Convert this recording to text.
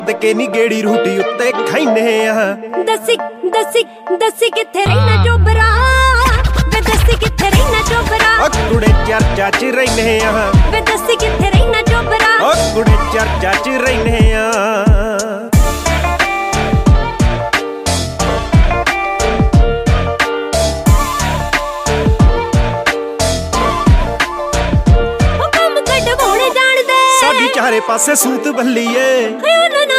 ਤੇ ਕੇ ਨੀ ਗੇੜੀ ਰੂਟੀ ਉੱਤੇ ਖਾਈਨੇ ਆ। ਦੱਸੀ ਦੱਸੀ ਦੱਸੀ ਕਿੱਥੇ ਰਹਿਣਾ ਚੋਬਰਾ ਵੇ ਦੱਸੀ ਕਿੱਥੇ ਰਹਿਣਾ ਚੋਬਰਾ ਓ ਕੁੜੇ ਚਰਚਾ ਚ ਰਹਿਨੇ ਆ ਵੇ ਦੱਸੀ ਕਿੱਥੇ ਰਹਿਣਾ ਚੋਬਰਾ ਓ ਕੁੜੇ ਚਰਚਾ ਚ ਰਹਿਨੇ ਆ। ਉਹ ਕੰਮ ਕਢਵਾਉਣੇ ਜਾਣਦੇ ਸਾਡੀ ਚਾਰੇ ਪਾਸੇ ਸੂਤ ਬੱਲੀਏ